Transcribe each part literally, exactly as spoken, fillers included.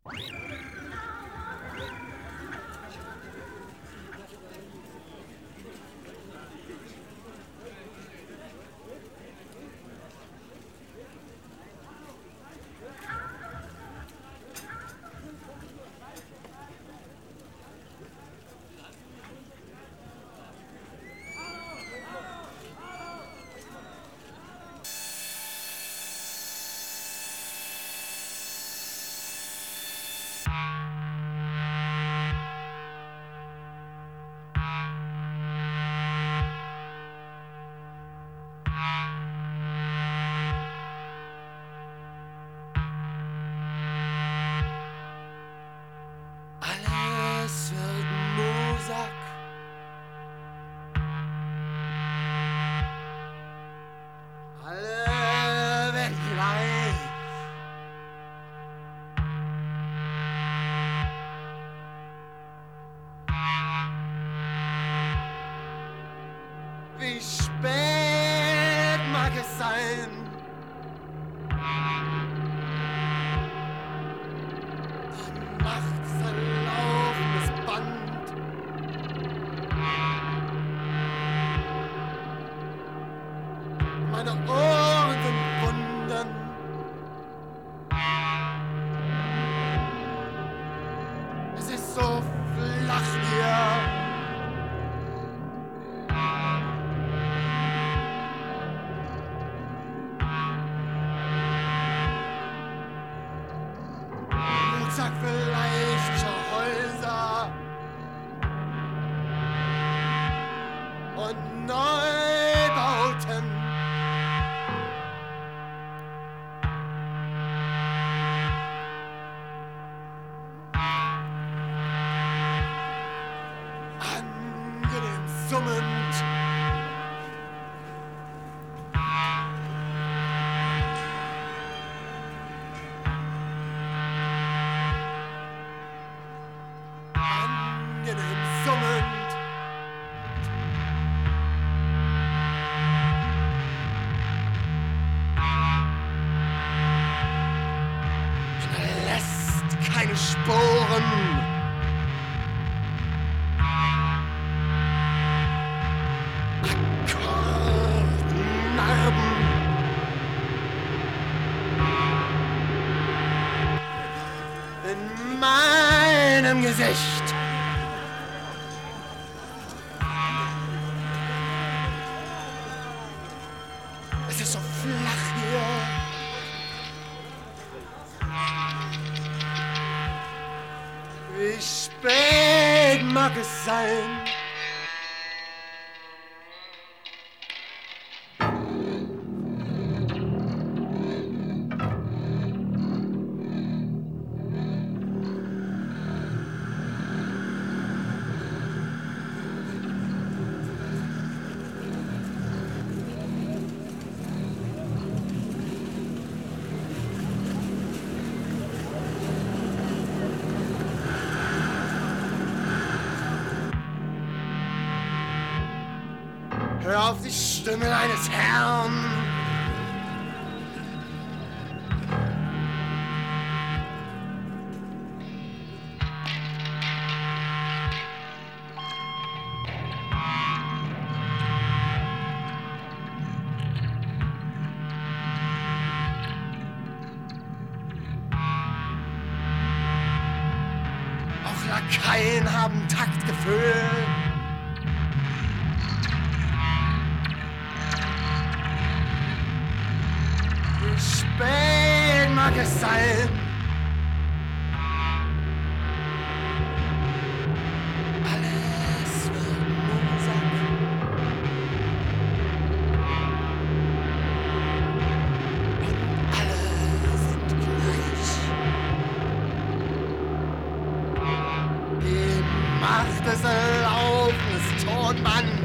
Alles wird Mosak. Alle werden gleich. Wie spät mag es sein? Die Nacht ist ein laufendes Band. Meine Ohren sind Wunden. Es ist so flach hier. Sag vielleicht schon Häuser und Neubauten. Angenehm summend. Angenehm summend. Hinterlässt keine Sporen. Akkordnarben. In meinem Gesicht. Es ist so flach hier. Wie spät mag es sein? Hör auf die Stimme eines Herrn. Auch Lakaien haben Taktgefühl. Wie spät mag es sein? Alles wird Mosak. Und alle sind gleich. Die Macht des Laufens Tonband.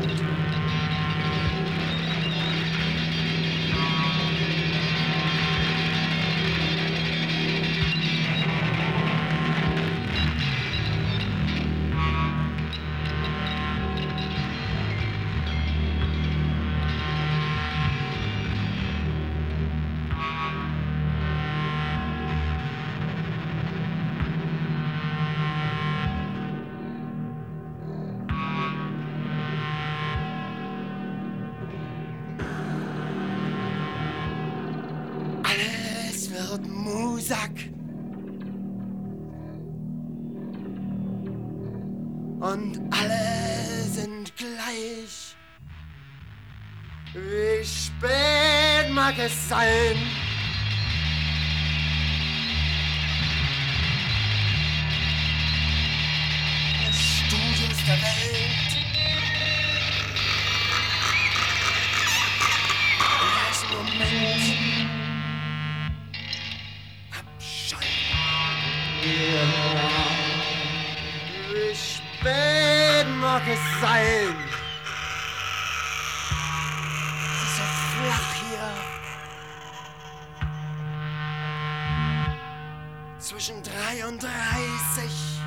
wird Musak. Und alle sind gleich. Wie spät mag es sein? Die Studios der Welt. Im gleichen Moment abschalten. Wie spät mag es sein? Es ist so flach hier. Zwischen drei und dreißig.